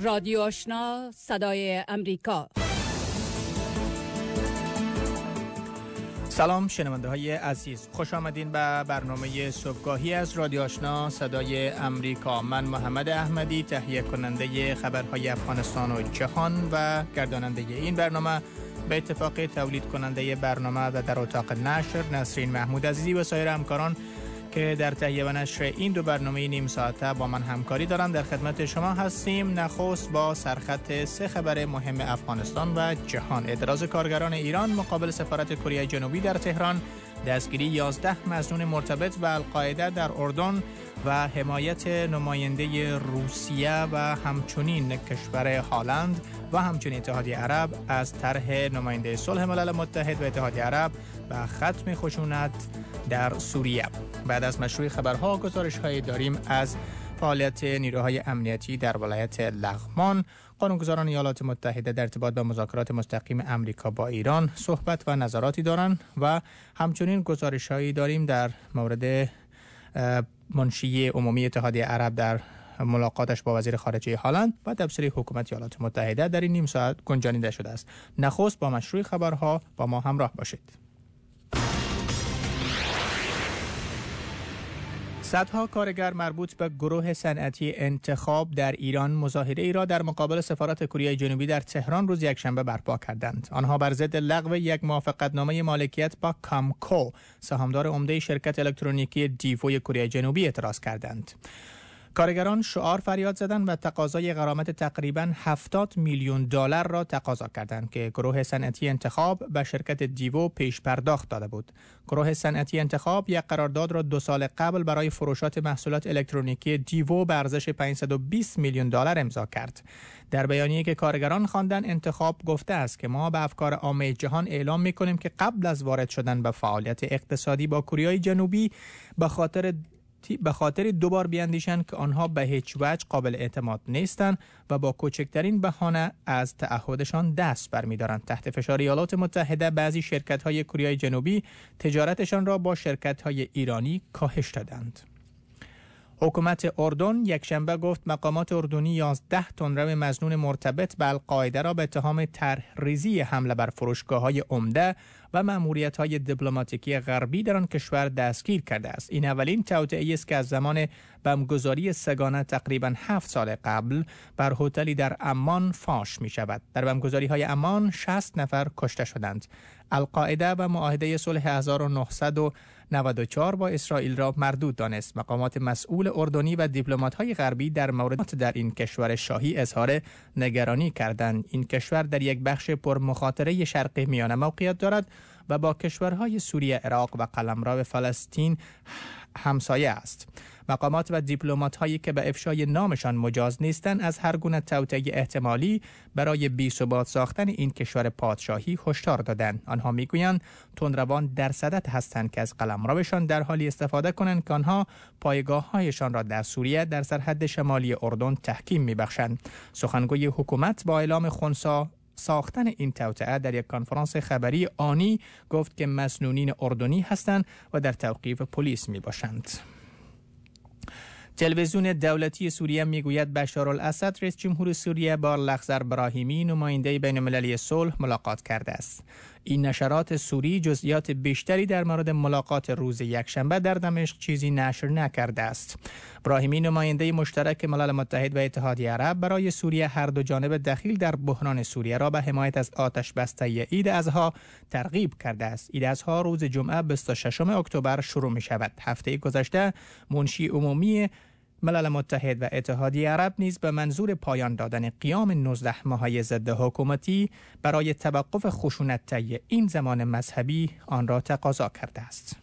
رادیو آشنا صدای امریکا. سلام شنونده های عزیز، خوش آمدین به برنامه صبحگاهی از رادیو آشنا صدای امریکا. من محمد احمدی، تهیه کننده خبرهای افغانستان و جهان و گرداننده این برنامه، به اتفاق تولید کننده برنامه و در اتاق نشر نسرین محمود عزیزی و سایر همکاران که در تهیه و نشر این دو برنامه نیم ساعته با من همکاری دارند، در خدمت شما هستیم. نخست با سرخط 3 خبر مهم افغانستان و جهان: اعتراض کارگران ایران مقابل سفارت کره جنوبی در تهران، دستگیری 11 مظنون مرتبط به القاعده در اردن و حمایت نماینده روسیه و همچنین کشور هلند و همچنین اتحادیه عرب از طرح نماینده صلح ملل متحد و اتحادیه عرب و ختم خشونت در سوریه. بعد از مشروع خبرها گزارش‌هایی داریم از فعالیت نیروهای امنیتی در ولایت لغمان. قانونگذاران ایالات متحده در ارتباط با مذاکرات مستقیم امریکا با ایران صحبت و نظراتی دارند و همچنین گزارش‌هایی داریم در مورد منشی عمومی اتحادیه عرب در ملاقاتش با وزیر خارجه هلند و تبصره حکومت ایالات متحده در این نیم ساعت گنجانیده شده است. نخست با مشروع خبرها با ما همراه باشید. صدها کارگر مربوط به گروه صنعتی انتخاب در ایران مظاهره ای را در مقابل سفارت کره جنوبی در تهران روز یکشنبه برپا کردند. آنها بر ضد لغو یک موافقتنامه مالکیت با کامکو، سهامدار عمده شرکت الکترونیکی دیوو کره جنوبی، اعتراض کردند. کارگران شعار فریاد زدند و تقاضای غرامت تقریباً 70 میلیون دلار را تقاضا کردند که گروه صنعتی انتخاب به شرکت دیوو پیش پرداخت داده بود. گروه صنعتی انتخاب یک قرارداد را 2 سال قبل برای فروشات محصولات الکترونیکی دیوو به ارزش 520 میلیون دلار امضا کرد. در بیانیه‌ای که کارگران خواندند، انتخاب گفته است که ما به افکار عامه جهان اعلام می‌کنیم که قبل از وارد شدن به فعالیت اقتصادی با کره جنوبی به خاطر دوبار بیاندیشند که آنها به هیچ وجه قابل اعتماد نیستند و با کوچکترین بهانه از تعهدشان دست برمی‌دارند. تحت فشار ایالات متحده بعضی شرکت‌های کره جنوبی تجارتشان را با شرکت‌های ایرانی کاهش دادند. حکومت اردن یکشنبه گفت مقامات اردنی 11 تندرو مظنون مرتبط به القاعده را به اتهام طرح‌ریزی حمله بر فروشگاه‌های عمده و مأموریت‌های دیپلماتیکی غربی در آن کشور دستگیر کرده است. این اولین توطئه‌ای است که از زمان بمبگذاری سگانه تقریباً 7 سال قبل بر هتلی در عمان فاش می‌شود. در بمبگذاری‌های عمان 60 نفر کشته شدند. القاعده و معاهده صلح 1994 با اسرائیل را مردود دانست. مقامات مسئول اردنی و دیپلمات‌های غربی در مورد در این کشور شاهی اظهار نگرانی کردند. این کشور در یک بخش پرمخاطره شرق میانه موقعیت دارد و با کشورهای سوریه، عراق و قلمرو فلسطین همسایه است. مقامات و دیپلمات‌هایی که به افشای نامشان مجاز نیستند از هر گونه توطئه احتمالی برای بی‌ثبات ساختن این کشور پادشاهی هشدار دادند. آنها میگویند تندروان در صدد هستند که از قلمروشان در حالی استفاده کنند که آنها پایگاه‌هایشان را در سوریه در سرحد شمالی اردن تحکیم می‌بخشند. سخنگوی حکومت با اعلام خنثی ساختن این توطئه در یک کنفرانس خبری آنی گفت که مسنونین اردنی هستند و در توقیف پلیس می باشند. تلویزیون دولتی سوریه میگوید بشارالاسد رئیس جمهور سوریه با لخزر براهیمی نماینده بین‌المللی صلح ملاقات کرده است. این نشرات سوری جزئیات بیشتری در مورد ملاقات روز یکشنبه در دمشق چیزی نشر نکرده است. براهیمی نماینده مشترک ملل متحد و اتحادیه عرب برای سوریه هر دو جانب دخیل در بحران سوریه را به حمایت از آتش بسته عید اضحی ترغیب کرده است. عید اضحی روز جمعه 26 اکتبر شروع می شود. هفته گذشته منشی عمومی ملل متحد و اتحادیه عرب نیز به منظور پایان دادن قیام 19 ماهه ضد حکومتی برای توقف خشونت طی این زمان مذهبی آن را تقاضا کرده است.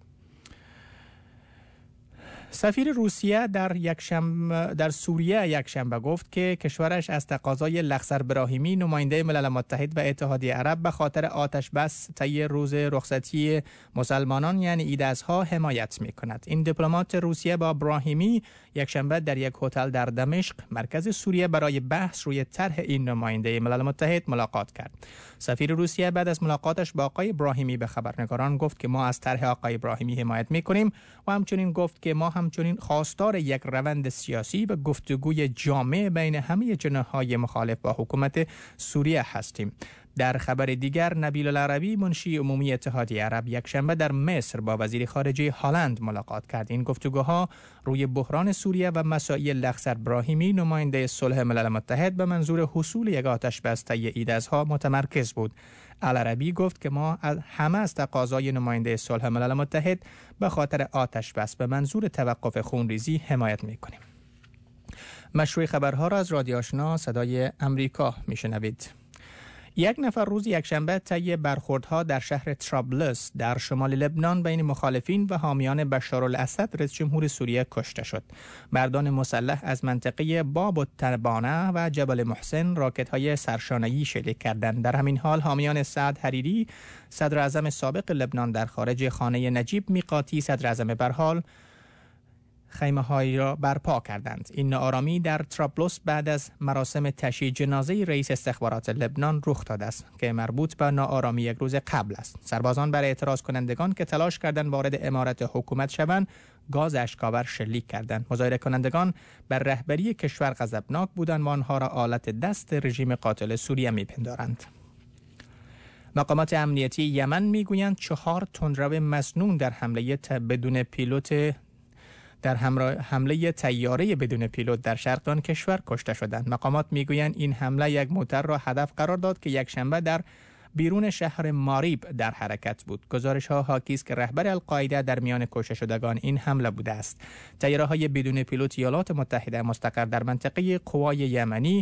سفیر روسیه در سوریه یکشنبه گفت که کشورش از تقاضای لخزر براهیمی نماینده ملل متحد و اتحادیه عرب به خاطر آتش بس طی روز رخصتی مسلمانان یعنی عید اضحی حمایت می‌کند. این دیپلمات روسیه با براهیمی یکشنبه در یک هتل در دمشق مرکز سوریه برای بحث روی طرح این نماینده ملل متحد ملاقات کرد. سفیر روسیه بعد از ملاقاتش با آقای براهیمی به خبرنگاران گفت که ما از طرح آقای براهیمی حمایت می‌کنیم و همچنین گفت که ما همچنین خواستار یک روند سیاسی و گفتگوی جامع بین همه جناح‌های مخالف با حکومت سوریه هستیم. در خبر دیگر، نبیل العربی منشی عمومی اتحادیه عرب یکشنبه در مصر با وزیر خارجه هلند ملاقات کرد. این گفتگوها روی بحران سوریه و مسائل لخسر براهیمی نماینده صلح ملل متحد به منظور حصول یک آتش‌بس طی ایده‌ها متمرکز بود. العربی گفت که ما همه از تقاضای نماینده صلح ملل متحد به خاطر آتش‌بس به منظور توقف خونریزی حمایت می‌کنیم. مشروع خبرها را از رادیو آشنا صدای امریکا میشنوید. یک نفر روز یکشنبه طی برخوردها در شهر طرابلس در شمال لبنان بین مخالفین و حامیان بشارالاسد رئیس جمهور سوریه کشته شد. مردان مسلح از منطقه باب التبانه و جبل محسن راکت‌های سرشانه‌ای شلیک کردند. در همین حال حامیان سعد حریری صدر اعظم سابق لبنان در خارج خانه نجیب میقاتی صدر اعظم برحال خیمه‌هایی را برپا کردند. این ناآرامی در طرابلس بعد از مراسم تشییع جنازه رئیس استخبارات لبنان رخ داده است که مربوط به ناآرامی یک روز قبل است. سربازان برای اعتراض کنندگان که تلاش کردند وارد عمارت حکومت شوند، گاز اشک‌آور شلیک کردند. مظاهره کنندگان بر رهبری کشور غضبناک بودند و آنها را آلت دست رژیم قاتل سوریه می‌پندارند. مقامات امنیتی یمن می‌گویند 4 تندرو مسنون در حمله طیاره بدون پیلوت در شرق آن کشور کشته شدند. مقامات میگویند این حمله یک موتر را هدف قرار داد که یکشنبه در بیرون شهر ماریب در حرکت بود. گزارش‌ها حاکی است که رهبر القاعده در میان کشته شدگان این حمله بوده است. طیاره‌های بدون پیلوت ایالات متحده مستقر در منطقه قوای یمنی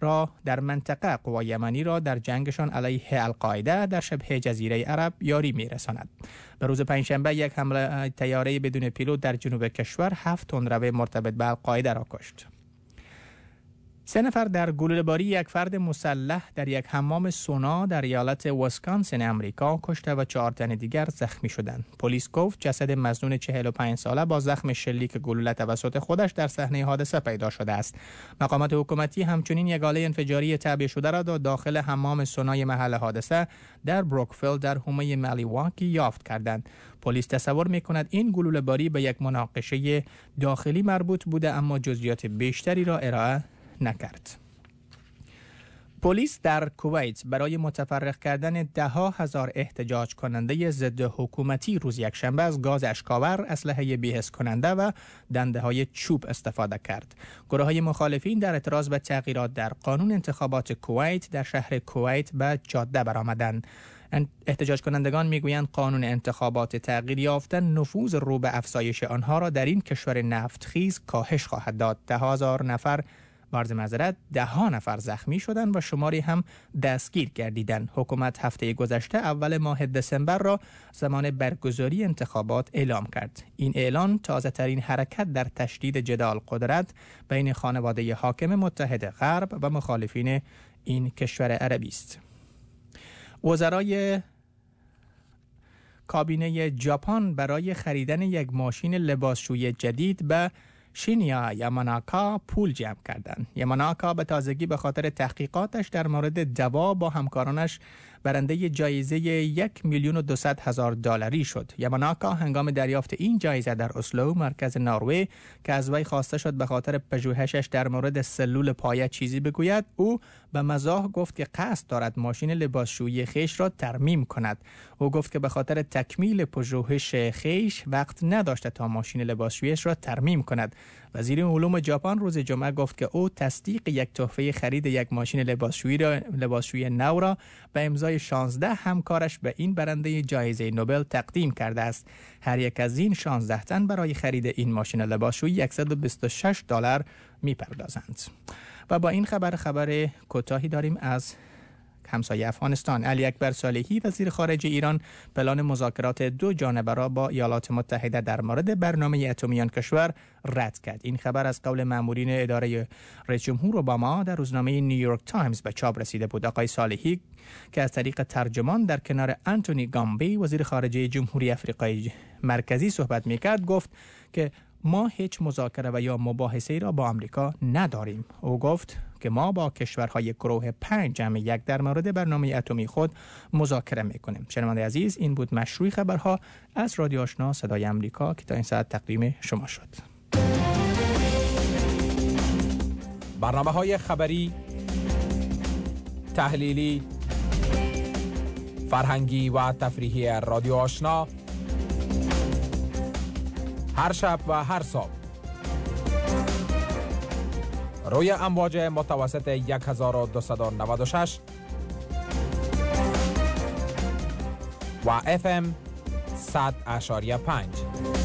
را در جنگشان علیه القاعده در شبه جزیره عرب یاری می‌رساند. به روز پنجشنبه یک حمله طیاره بدون پیلوت در جنوب کشور 7 تندرو مرتبط به القاعده را کشت. 3 نفر در گلوله‌باری یک فرد مسلح در یک حمام سونا در ایالت ویسکانسین امریکا کشته و 4 تن دیگر زخمی شدند. پلیس گفت جسد مظنون 45 ساله با زخم شلیک گلوله توسط خودش در صحنه حادثه پیدا شده است. مقامات حکومتی همچنین یک آله انفجاری تعبیه شده را داخل حمام سونای محل حادثه در بروکفیلد در حومه ملیواکی یافت کردند. پلیس تصور می‌کند این گلوله‌باری به یک مناقشه داخلی مربوط بوده، اما جزئیات بیشتری را ارائه نکرد. پلیس در کویت برای متفرق کردن 10,000 احتجاج کننده ضد حکومتی روز یکشنبه از گاز اشک‌آور، اسلحه بی‌حس کننده و دنده‌های چوب استفاده کرد. گروه‌های مخالفین در اعتراض به تغییرات در قانون انتخابات کویت در شهر کویت به جاده برآمدند. احتجاج کنندگان میگویند قانون انتخابات تغییر یافته نفوذ رو به افزایش آنها را در این کشور نفتخیز کاهش خواهد داد. 10 نفر زخمی شدند و شماری هم دستگیر گردیدند. حکومت هفته گذشته اول ماه دسامبر را زمان برگزاری انتخابات اعلام کرد. این اعلان تازه ترین حرکت در تشدید جدال قدرت بین خانواده حاکم متحد غرب و مخالفین این کشور عربی است. وزرای کابینه ژاپن برای خریدن یک ماشین لباسشویی جدید به شینیا یاماناکا پول جمع کردند. یاماناکا به تازگی به خاطر تحقیقاتش در مورد دوا با همکارانش برنده جایزه $1,200,000 شد. یاماناکا هنگام دریافت این جایزه در اسلو، مرکز نروژ، که از وی خواسته شد به خاطر پژوهشش در مورد سلول پایه چیزی بگوید، او به مزاح گفت که قصد دارد ماشین لباسشویی خیش را ترمیم کند. او گفت که به خاطر تکمیل پژوهش خیش وقت نداشته تا ماشین لباسشوییش را ترمیم کند. وزیر علوم ژاپن روز جمعه گفت که او تصدیق یک تحفه خرید یک ماشین لباسشویی نو را به امضای 16 همکارش به این برنده جایزه نوبل تقدیم کرده است. هر یک از این 16 تن برای خرید این ماشین لباسشویی $126 می‌پردازند. و با این خبر کوتاهی داریم از همسایه افغانستان. علی اکبر صالحی وزیر خارجه ایران پلان مذاکرات 2 جانبه را با ایالات متحده در مورد برنامه اتمی آن کشور رد کرد. این خبر از قول مامورین اداره رئیس جمهور اوباما در روزنامه نیویورک تایمز به چاپ رسیده بود. آقای صالحی که از طریق ترجمان در کنار آنتونی گامبی وزیر خارجه جمهوری آفریقای مرکزی صحبت می‌کرد، گفت که ما هیچ مذاکره و یا مباحثه‌ای را با آمریکا نداریم. او گفت که ما با کشورهای گروه 5 جمع 1 در مورد برنامه اتمی خود مذاکره می‌کنیم. شنونده عزیز، این بود مشروع خبرها از رادیو آشنا صدای آمریکا که تا این ساعت تقدیم شما شد. برنامه‌های خبری، تحلیلی، فرهنگی و تفریحی رادیو آشنا هر شب و هر صبح روی امواج متوسط 1296 و FM 100.5.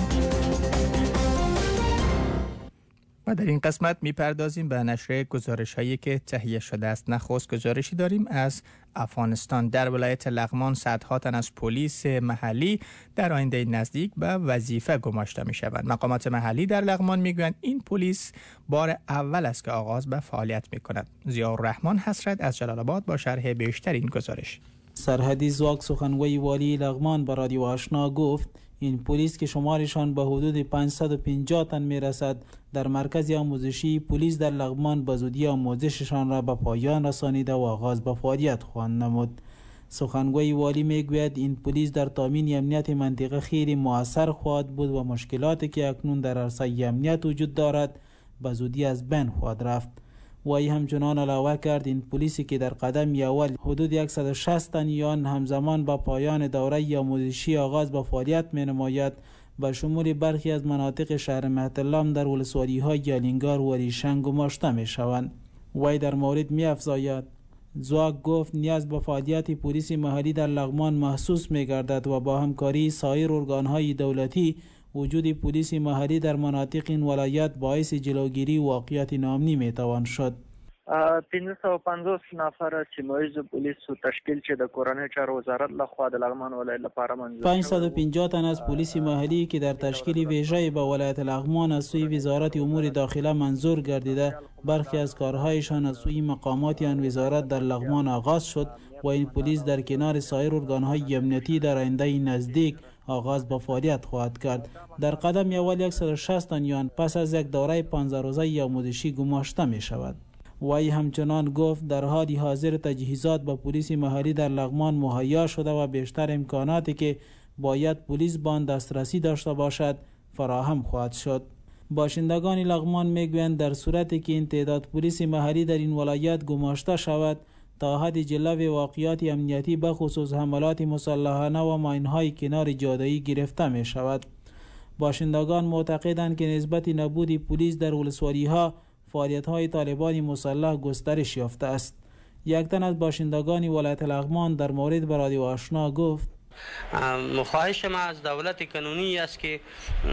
و در این قسمت میپردازیم به نشر گزارش هایی که تهیه شده است. نخست گزارشی داریم از افغانستان. در ولایت لغمان صدها تن از پلیس محلی در آینده نزدیک به وظیفه گماشته می شوند. مقامات محلی در لغمان میگویند این پلیس بار اول است که آغاز به فعالیت می کند. ضیاءالرحمن حسرت از جلال آباد با شرح بیشتر این گزارش. سرحدی زواک سخنگوی والی لغمان به رادیو آشنا گفت این پلیس که شمارشان به حدود 550 تن می رسد در مرکز آموزشی پلیس در لغمان به زودی آموزششان را به پایان رسانیده و آغاز به فعالیت خواهند نمود. سخنگوی والی می گوید این پلیس در تامین امنیت منطقه خیلی مؤثر خواهد بود و مشکلاتی که اکنون در عرصه امنیت وجود دارد به زودی از بین خواهد رفت. وی همچنان علاوه کرد این پلیسی که در قدم اول حدود 160 تن یان همزمان با پایان دوره آموزشی آغاز به فعالیت می نماید به شمول برخی از مناطق شهر مهدالام در ولسوالی‌های گلینگار و ریشنگ گماشته می شوند. وی در مورد می افزاید زواک گفت نیاز به فعالیت پلیس محلی در لغمان محسوس می گردد و با همکاری سایر ارگان‌های دولتی وجود پلیس محلی در مناطق این ولایت باعث جلوگیری واقعیت ناامنی می توان شد. 350 نفر تیمایز پلیس تشکیل چې د کورنۍ چارو وزارت لخوا د لغمان ولایت لپاره منظور 550 تن از پلیس محلی که در تشکیل ویژه به ولایت لغمان از سوی وزارت امور داخله منظور گردیده برخی از کارهایشان از سوی مقامات آن وزارت در لغمان آغاز شد و این پلیس در کنار سایر ارگان‌های امنیتی در آینده نزدیک آغاز به فعالیت خواهد کرد. در قدم اول 160 تن یان پس از یک دوره 15 روزه آموزشی گماشته می شود. وی همچنان گفت در حال حاضر تجهیزات به پلیس محلی در لغمان مهیا شده و بیشتر امکاناتی که باید پلیس به آن دسترسی داشته باشد فراهم خواهد شد. باشندگان لغمان میگویند در صورتی که این تعداد پلیس محلی در این ولایت گماشته شود تا حد جلو واقعیات امنیتی به خصوص حملات مسلحانه و ماین‌های کنار جاده‌ای گرفته می شود. باشندگان معتقدند که نسبت نبود پلیس در ولسوالی‌ها فعالیت‌های طالبان مسلح گسترش یافته است. یک تن از باشندگان ولایت لغمان در مورد به رادیو آشنا گفت خواهش ما از دولت قانونی است که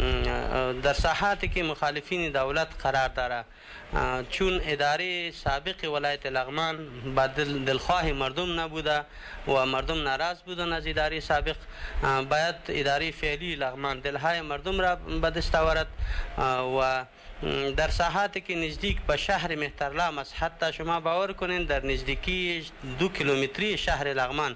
در ساحاتی که مخالفین دولت قرار داره چون اداره سابق ولایت لغمان با دلخواه مردم نبوده و مردم ناراض بودن از اداره سابق باید اداره فعلی لغمان دلهای مردم را به دست آورد و در ساحاتی که نزدیک به شهر مهترلام است حتی شما باور کنین در نزدیکی 2 کیلومتری شهر لغمان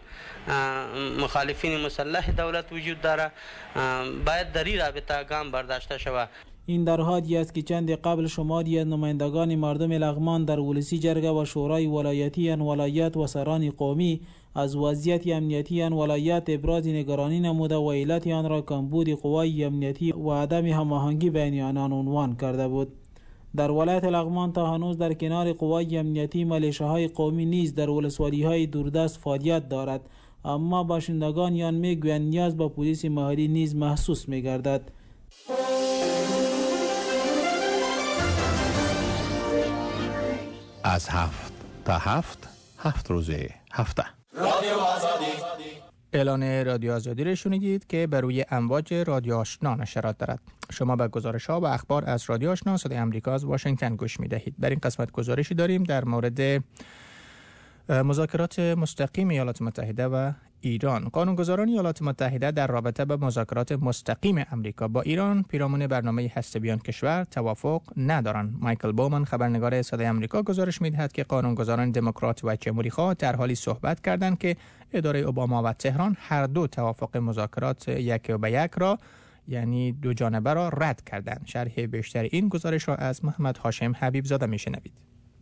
مخالفین مسلح دولت وجود داره باید در این رابطه گام برداشته شود. این در حالی است که چند قبل شماری از نمایندگان مردم لغمان در ولسی جرگه و شورای ولایتی آن ولایت و سران قومی از وضعیت امنیتی آن ولایت ابراز نگرانی نموده و علت آن را کمبود قوای امنیتی و عدم هماهنگی بین آنان عنوان کرده بود. در ولایت لغمان تا هنوز در کنار قوای امنیتی ملیشه‌های قومی نیز در ولسوالی‌های دوردست فعالیت دارد، اما باشندگان آن می‌گویند نیاز به پلیس محلی نیز محسوس می‌گردد. از 7 تا 7 روز هفته اعلان رادیو آزادی را شنیدید که بر روی امواج رادیو آشنا نشرات دارد. شما به گزارش‌ها و اخبار از رادیو آشنا صدای آمریکا از واشنگتن گوش می‌دهید. در این قسمت گزارشی داریم در مورد مذاکرات مستقیم ایالات متحده و ایران. قانونگذاران ایالات متحده در رابطه با مذاکرات مستقیم امریکا با ایران پیرامون برنامه هسته‌بی آن کشور توافق ندارند. مایکل بومن خبرنگار صدای آمریکا گزارش می‌دهد که قانونگذاران دموکرات و جمهوری‌خواه در حالی صحبت کردند که اداره اوباما و تهران هر دو توافق مذاکرات یک به یک را یعنی دو جانبه را رد کردند. شرح بیشتر این گزارش را از محمد هاشم حبیب زاده میشنوید.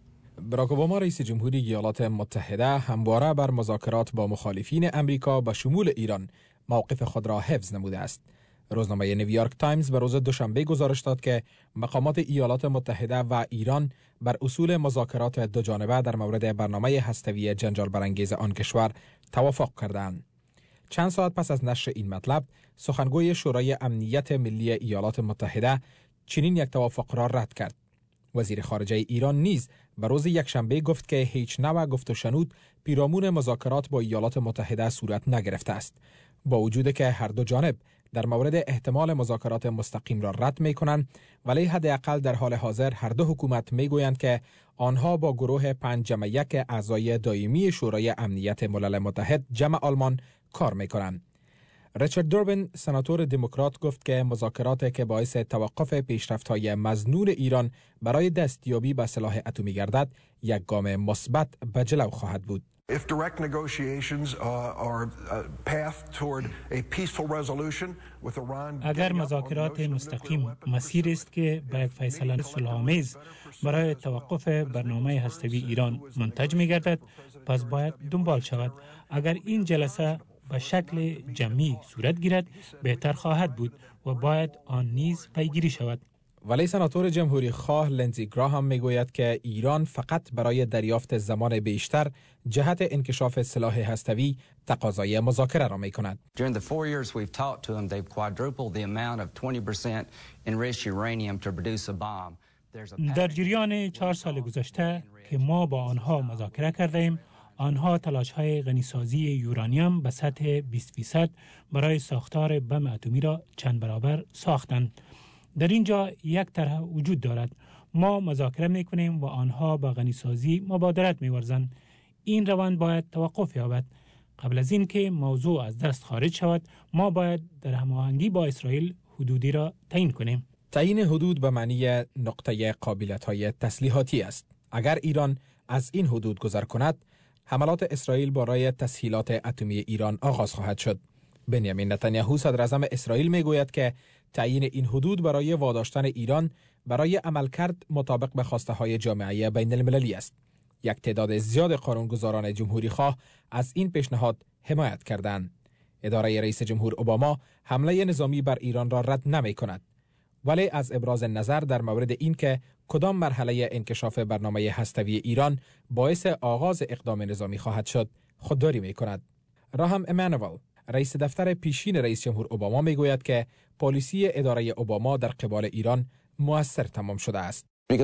باراک اوباما رئیس جمهوری ایالات متحده همواره بر مذاکرات با مخالفین امریکا به شمول ایران موقف خود را حفظ نموده است. روزنامه نیویورک تایمز به روز دوشنبه گزارش داد که مقامات ایالات متحده و ایران بر اصول مذاکرات دو جانبه در مورد برنامه هسته‌ای جنجال برانگیز آن کشور توافق کردند. چند ساعت پس از نشر این مطلب، سخنگوی شورای امنیت ملی ایالات متحده چنین یک توافق را رد کرد. وزیر خارجه ایران نیز به روز یکشنبه گفت که هیچ نوع گفت و شنود پیرامون مذاکرات با ایالات متحده صورت نگرفته است، با وجود که هر دو جانب در مورد احتمال مذاکرات مستقیم را رد می کنند، ولی حداقل در حال حاضر هر دو حکومت می گویند که آنها با گروه 5+1 اعضای دائمی شورای امنیت ملل متحد جمع آلمان کار می کنند. ریچارد دوربین، سناتور دموکرات، گفت که مذاکرات که باعث توقف پیشرفت‌های مظنون ایران برای دستیابی به سلاح اتمی گردد، یک گام مثبت به جلو خواهد بود. If direct negotiations are a path toward a peaceful resolution with Iran. اگر مذاکرات مستقیم مسیر است که به یک فیصله صلح‌آمیز برای توقف برنامه هسته‌ای ایران منتج می‌گردد، پس باید دنبال شود. اگر این جلسه به شکل جمعی صورت گیرد، بهتر خواهد بود و باید آن نیز پیگیری شود. ولی سناتور جمهوری خواه لندزی گراهام میگوید که ایران فقط برای دریافت زمان بیشتر جهت انکشاف سلاح هسته‌ای تقاضای مذاکره را میکند. During the 4 years we've talked to them, they've quadrupled the amount of 20% enriched uranium to produce a bomb. در جریان 4 سال گذشته که ما با آنها مذاکره کردیم، آنها تلاش‌های غنیسازی یورانیم به سطح 20% برای ساختار بم اتمی را چند برابر ساختند. در اینجا یک طرح وجود دارد. ما مذاکره می‌کنیم و آنها به غنیسازی مبادرت می‌ورزند. این روند باید توقف یابد. قبل از اینکه موضوع از دست خارج شود، ما باید در هماهنگی با اسرائیل حدودی را تعیین کنیم. تعیین حدود به معنی نقطه قابلیت‌های تسلیحاتی است. اگر ایران از این حدود گذر کند، حملات اسرائیل برای تسهیلات اتمی ایران آغاز خواهد شد. بنیامین نتانیاهو صدر اعظم اسرائیل میگوید که تعیین این حدود برای واداشتن ایران برای عملکرد مطابق به خواسته‌های جامعه بین المللی است. یک تعداد زیاد قانونگذاران جمهوری خواه از این پیشنهاد حمایت کردند. اداره رئیس جمهور اوباما حمله نظامی بر ایران را رد نمی کند، ولی از ابراز نظر در مورد این که کدام مرحله انکشاف برنامه هسته‌ای ایران باعث آغاز اقدام نظامی خواهد شد خودداری می کند. راهم امانوئل، رئیس دفتر پیشین رئیس جمهور اوباما میگوید که پالیسی اداره اوباما در قبال ایران مؤثر تمام شده است.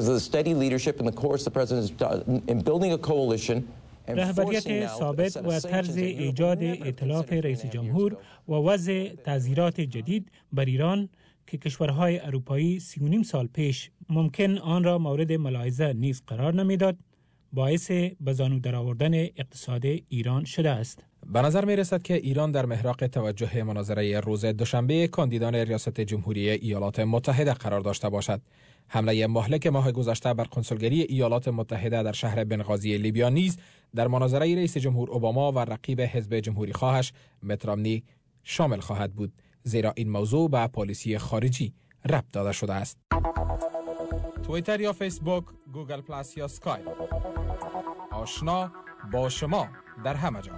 رهبریت ثابت و طرز ایجاد ائتلاف رئیس جمهور و وضع تعزیرات جدید بر ایران که کشورهای اروپایی 3.5 سال پیش ممکن آن را مورد ملاحظه نیز قرار نمیداد، باعث به زانو درآوردن اقتصاد ایران شده است. به نظر می رسد که ایران در محراق توجه مناظره روز دوشنبه کاندیدان ریاست جمهوری ایالات متحده قرار داشته باشد. حمله مهلک ماه گذشته بر کنسولگری ایالات متحده در شهر بنغازی لیبیا نیز در مناظره رئیس جمهور اوباما و رقیب حزب جمهوری خواهش مت رامنی شامل خواهد بود، زیرا این موضوع به پالیسی خارجی ربط داده شده است. توییتر یا فیسبوک، گوگل پلاس یا اسکایپ، آشنا با شما در همه جا.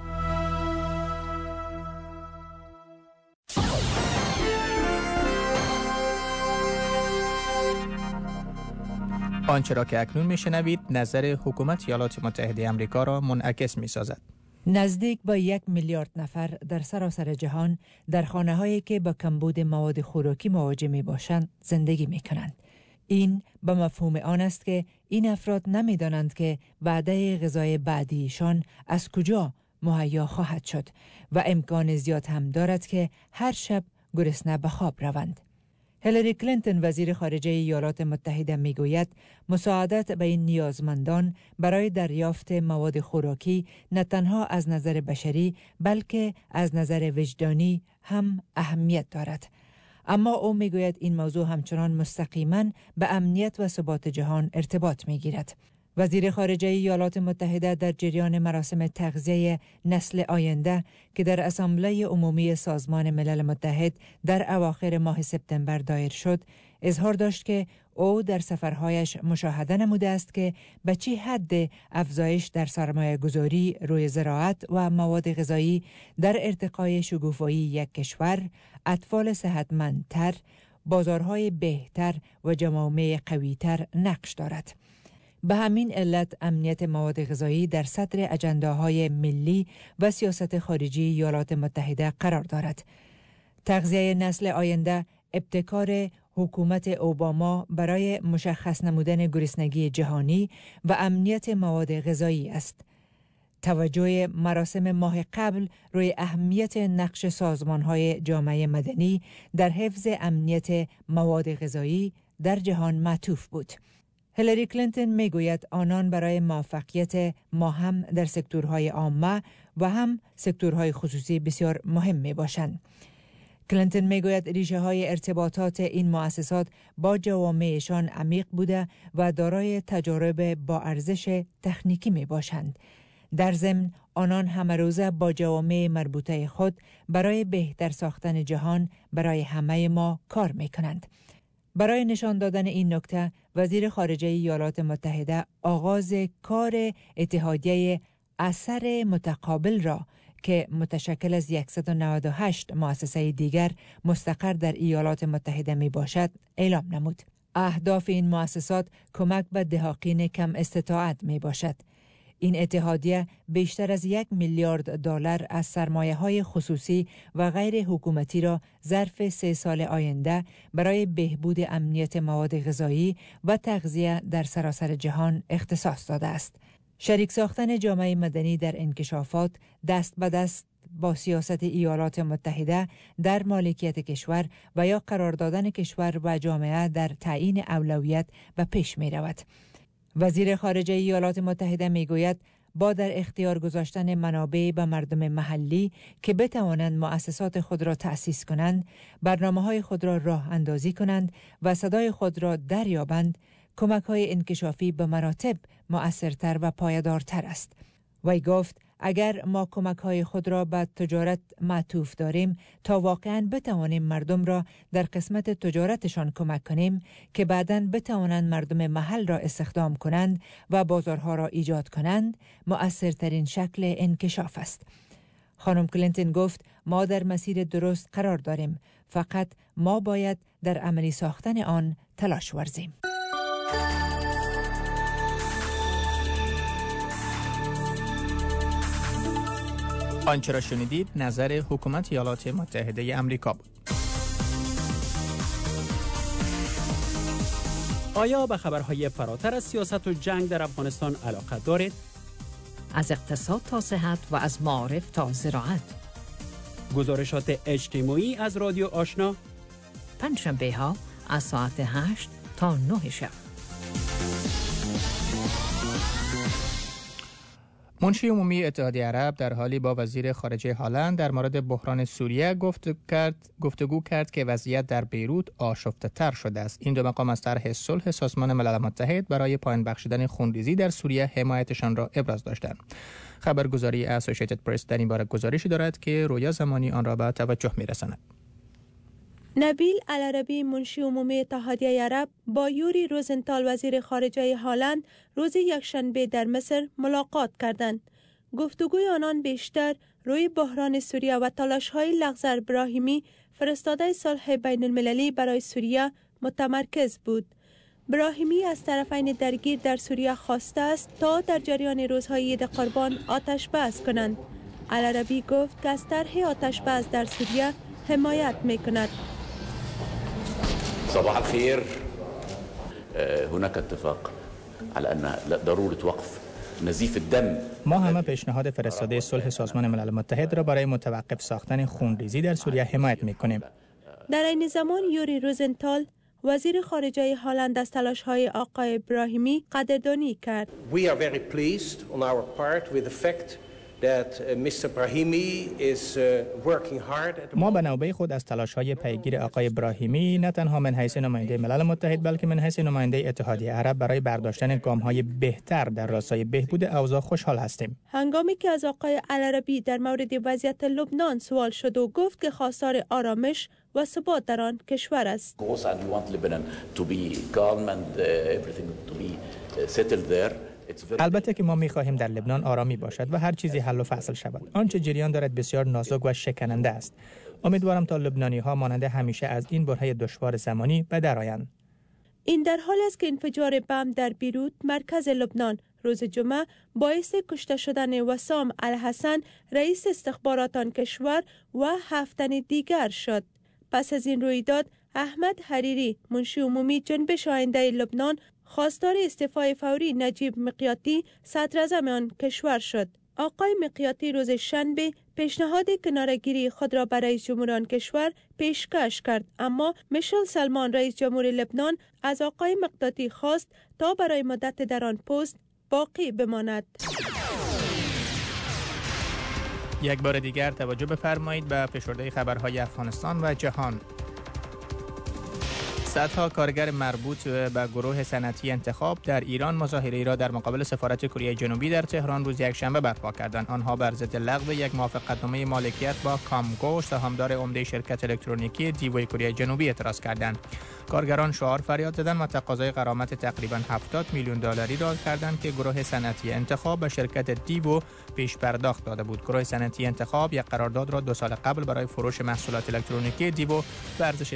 آنچه را که اکنون میشنوید نظر حکومت ایالات متحده آمریکا را منعکس می‌سازد. نزدیک به 1 میلیارد نفر در سراسر جهان در خانه‌هایی که با کمبود مواد خوراکی مواجه می‌باشند زندگی می‌کنند. این به مفهوم آن است که این افراد نمی‌دانند که وعده غذای بعدیشان از کجا مهیا خواهد شد و امکان زیاد هم دارد که هر شب گرسنه به خواب روند. هیلاری کلینتون وزیر خارجه ایالات متحده میگوید مساعدت به این نیازمندان برای دریافت مواد خوراکی نه تنها از نظر بشری بلکه از نظر وجدانی هم اهمیت دارد. اما او میگوید این موضوع همچنان مستقیما به امنیت و ثبات جهان ارتباط میگیرد. وزیر خارجه ایالات متحده در جریان مراسم تغذیه نسل آینده که در اسامبله عمومی سازمان ملل متحد در اواخر ماه سپتامبر دایر شد، اظهار داشت که او در سفرهایش مشاهده نموده است که به چه حد افزایش در سرمایه گذاری روی زراعت و مواد غذایی در ارتقای شکوفایی یک کشور، اطفال صحتمندتر، بازارهای بهتر و جوامع قویتر نقش دارد. به همین علت امنیت مواد غذایی در صدر اجنداهای ملی و سیاست خارجی ایالات متحده قرار دارد. تغذیه نسل آینده ابتکار حکومت اوباما برای مشخص نمودن گرسنگی جهانی و امنیت مواد غذایی است. توجه مراسم ماه قبل روی اهمیت نقش سازمان‌های جامعه مدنی در حفظ امنیت مواد غذایی در جهان معطوف بود. هیلاری کلینتون میگوید آنان برای موفقیت ما هم در سکتورهای عامه و هم سکتورهای خصوصی بسیار مهم می باشند. کلینتون میگوید ریشه های ارتباطات این مؤسسات با جوامعشان عمیق بوده و دارای تجارب با ارزش تکنیکی می باشند. در ضمن آنان همه روزه با جوامع مربوطه خود برای بهتر ساختن جهان برای همه ما کار می کنند. برای نشان دادن این نکته، وزیر خارجه ایالات متحده آغاز کار اتحادیه اثر متقابل را که متشکل از 198 مؤسسه دیگر مستقر در ایالات متحده می باشد اعلام نمود. اهداف این مؤسسات کمک به دهاقین کم استطاعت می باشد. این اتحادیه بیشتر از 1 میلیارد دلار از سرمایه‌های خصوصی و غیر حکومتی را ظرف 3 سال آینده برای بهبود امنیت مواد غذایی و تغذیه در سراسر جهان اختصاص داده است. شریک ساختن جامعه مدنی در انکشافات دست به دست با سیاست ایالات متحده در مالکیت کشور و یا قرار دادن کشور و جامعه در تعیین اولویت به پیش می رود. وزیر خارجه ایالات متحده می گوید با در اختیار گذاشتن منابع به مردم محلی که بتوانند مؤسسات خود را تأسیس کنند، برنامه‌های خود را راه اندازی کنند و صدای خود را دریابند، کمک‌های انکشافی به مراتب مؤثرتر و پایدارتر است. وی گفت اگر ما کمک‌های خود را به تجارت معطوف داریم تا واقعاً بتوانیم مردم را در قسمت تجارتشان کمک کنیم که بعداً بتوانند مردم محل را استخدام کنند و بازارها را ایجاد کنند، مؤثرترین شکل انکشاف است. خانم کلینتون گفت ما در مسیر درست قرار داریم، فقط ما باید در عملی ساختن آن تلاش ورزیم. آنچه را شنیدید نظر حکومت ایالات متحده آمریکا بود. آیا به خبرهای فراتر از سیاست و جنگ در افغانستان علاقه دارید؟ از اقتصاد تا صحت و از معارف تا زراعت. گزارشات اجتماعی از رادیو آشنا پنجشنبه ها از ساعت 8 تا 9 شب. منشی عمومی اتحادیه عرب در حالی با وزیر خارجه هلند در مورد بحران سوریه گفتگو کرد که وضعیت در بیروت آشفته‌تر شده است. این دو مقام از طرح صلح سازمان ملل متحد برای پایان بخشیدن خونریزی در سوریه حمایتشان را ابراز داشتند. خبرگزاری اسوسییتد پرس در این باره گزارشی دارد که رویا زمانی آن را به توجه می‌رساند. نبیل العربی منشی عمومی اتحادیه عرب با یوری روزنتال وزیر خارجه هلند روز یکشنبه در مصر ملاقات کردند. گفتگوی آنان بیشتر روی بحران سوریه و تلاش‌های لغزر براهیمی فرستاده صلح بین المللی برای سوریه متمرکز بود. براهیمی از طرفین درگیر در سوریه خواسته است تا در جریان روزهای عید قربان آتش بس کنند. العربی گفت که از طرح آتش بس در سوریه حمایت می‌کند. صباح الخير. هناك اتفاق على ان ضروره وقف نزيف الدم. ما همه پیشنهاد فرستاده صلح سازمان ملل متحد را برای متوقف ساختن خونریزی در سوریه حمایت می‌کنیم. در این زمان یوری روزنتال وزیر خارجه هلند از تلاش‌های آقای براهیمی قدردانی کرد. We are very pleased on our part with the fact ما به نوبه خود از تلاش‌های پیگیر آقای ابراهیمی نه تنها من حیث نماینده ملل متحد بلکه من حیث نماینده اتحادیه عرب برای برداشتن گام‌های بهتر در راستای بهبود اوضاع خوشحال هستیم. هنگامی که از آقای العربی در مورد وضعیت لبنان سوال شد و گفت که خواستار آرامش و ثبات در آن کشور است. البته که ما می‌خواهیم در لبنان آرامی باشد و هر چیزی حل و فصل شود. آنچه جریان دارد بسیار نازک و شکننده است. امیدوارم تا لبنانی‌ها مانند همیشه از این برهه دشوار زمانی به درآیند. این در حالی است که انفجار بم در بیروت مرکز لبنان روز جمعه باعث کشته شدن وسام الحسن رئیس استخبارات آن کشور و 7 تن دیگر شد. پس از این رویداد احمد حریری منشی عمومی جنبش آینده لبنان خواستار استعفای فوری نجیب میقاتی صدراعظم آن کشور شد. آقای میقاتی روز شنبه پیشنهاد کناره‌گیری خود را برای رئیس جمهور آن کشور پیشکش کرد، اما میشل سلمان رئیس جمهور لبنان از آقای میقاتی خواست تا برای مدت در آن پست باقی بماند. یک بار دیگر توجه بفرمایید به فشرده خبرهای افغانستان و جهان. صدها کارگر مربوط به گروه صنعتی انتخاب در ایران مظاهره‌ای را در مقابل سفارت کره جنوبی در تهران روز یکشنبه برپا کردند. آنها بر ضد لغو یک موافقتنامه مالکیت با کامگو سهامدار عمده شرکت الکترونیکی دیوی کره جنوبی اعتراض کردند. کارگران شعار فریاد زدند و تقاضای غرامت تقریباً 70 میلیون دلاری را کردند که گروه صنعتی انتخاب به شرکت دیو پیش پرداخت داده بود. گروه صنعتی انتخاب یک قرارداد را 2 سال قبل برای فروش محصولات الکترونیکی دیو به ارزش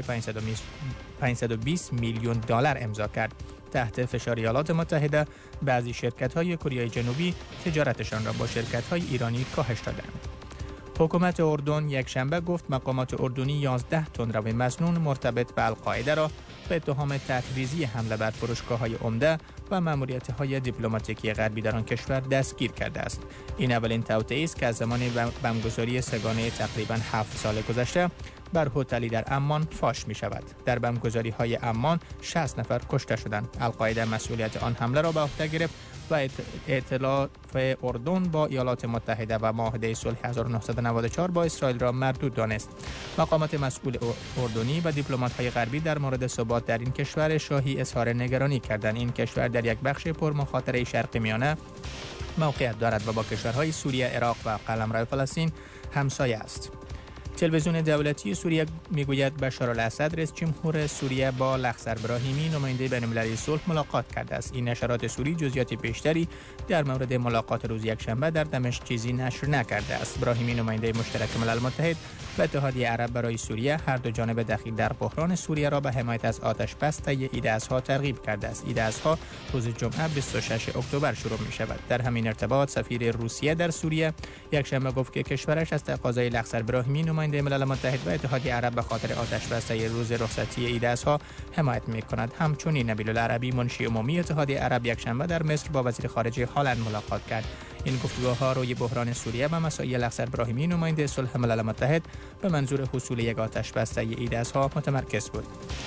520 میلیون دلار امضا کرد. تحت فشار ایالات متحده بعضی شرکت‌های کره جنوبی تجارتشان را با شرکت‌های ایرانی کاهش دادند. حکومت اردن یک شنبه گفت مقامات اردنی 11 تندرو مسنون مرتبط به القاعده را به اتهام تحریضی حمله بر فروشگاه‌های عمده و ماموریت‌های دیپلماتیکی غربی در آن کشور دستگیر کرده است. این اولین توطئه است که از زمان بمبگذاری سگانه تقریباً 7 سال گذشته بر هتلی در عمان فاش می شود. در بمبگذاری‌های عمان 60 نفر کشته شدند. القاعده مسئولیت آن حمله را به عهده گرفت و ائتلاف اردن با ایالات متحده و معاهده صلح 1994 با اسرائیل را مردود دانست. مقامات مسئول اردنی و دیپلمات‌های غربی در مورد ثبات در این کشور شاهی اظهار نگرانی کردند. این کشور در یک بخش پرمخاطره شرق میانه موقعیت دارد و با کشورهای سوریه، عراق و قلمرو فلسطین همسایه است. تلویزیون دولتی سوریه میگوید بشار الاسد رئیس جمهور سوریه با لخسر ابراهیمی نماینده بین‌المللی صلح ملاقات کرده است. این نشرات سوری جزئیات بیشتری در مورد ملاقات روز یکشنبه در دمشق چیزی نشر نکرده است. ابراهیمی نماینده مشترک ملل متحد و اتحادیه عرب برای سوریه هر دو جانب دخیل در بحران سوریه را به حمایت از آتش بس طی عید اضحی ترغیب کرده است. عید اضحی روز جمعه 26 اکتبر شروع می شود. در همین ارتباط سفیر روسیه در سوریه یکشنبه گفت که کشورش از تقاضای لخسر ابراهیمی نماینده ملل متحد و اتحادیه عرب به خاطر آتش بس طی روز رخصتی عید اضحی حمایت می کند. همچنین نبیل العربی منشی عمومی اتحادیه عرب یکشنبه در مصر با وزیر خارجه هلند ملاقات کرد. این گفتگوها روی بحران سوریه و مسائل لخسر ابراهیمی نماینده صلح ملل متحد به منظور حصول یک آتش بس طی عید اضحی متمرکز بود.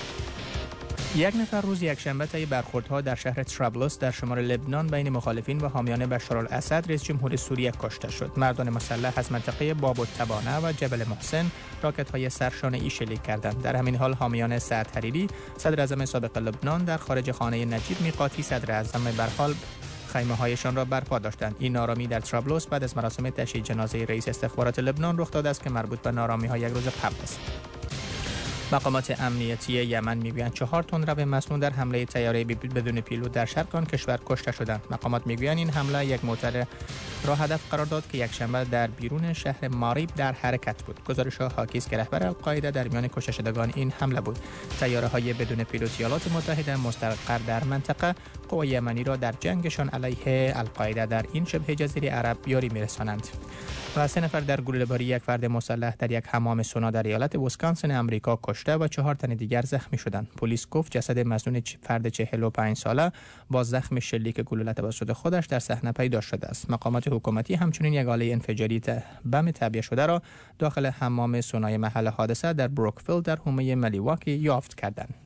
یک نفر روز یکشنبه طی برخوردها در شهر طرابلس در شمال لبنان بین مخالفین و حامیان بشار الاسد رئیس جمهور سوریه کشته شد. مردان مسلح از منطقه باب التبانه و جبل محسن راکت‌های سرشانه‌ای شلیک کردند. در همین حال حامیان سعد حریری صدر اعظم سابق لبنان در خارج خانه نجیب میقاتی صدر اعظم برحال خیمه‌هایشان را برپا داشتند. این نارامی در طرابلس بعد از مراسم تشییع جنازه رئیس استخبارات لبنان رخ داده است که مربوط به نارامی‌ها یک روز قبل است. مقامات امنیتی یمن میگویند 4 تندرو مسنون در حمله طیاره بدون پیلوت در شرق آن کشور کشته شدند. مقامات میگویند این حمله یک موتر را هدف قرار داد که یکشنبه در بیرون شهر ماریب در حرکت بود. گزارش‌ها حاکی است که رهبر القاعده در میان کشته شدگان این حمله بود. طیاره‌های بدون پیلوت ایالات متحده مستقر در منطقه قوای یمنی را در جنگشان علیه القاعده در این شبه جزیره عرب یاری می‌رسانند. و 3 نفر در گلوله‌باری یک فرد مسلح در یک حمام سونا در ایالت ویسکانسین آمریکا کشته و 4 تن دیگر زخمی شدند. پلیس گفت جسد مسنون فرد 45 ساله با زخم شلیک گلوله توسط خودش در صحنه پیدا شده است. مقامات حکومتی همچنین یک آله انفجاری بم تعبیه شده را داخل حمام سونای محل حادثه در بروکفیلد در حومه ملیواکی یافت کردند.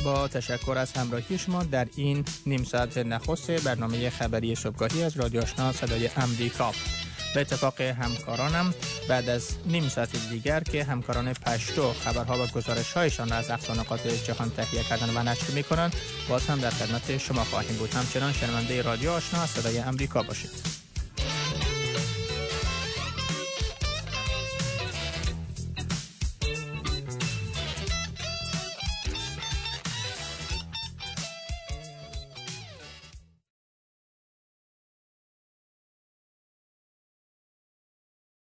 با تشکر از همراهی شما در این نیم ساعت نخست برنامه خبری صبحگاهی از رادیو آشنا صدای امریکا. به اتفاق همکارانم بعد از نیم ساعت دیگر که همکاران پشتو خبرها و گزارش‌هایشان را از اقصا نقاط جهان تهیه کردن و نشر می‌کنند، باز هم در خدمت شما خواهیم بود. همچنان شنونده رادیو آشنا صدای امریکا باشید.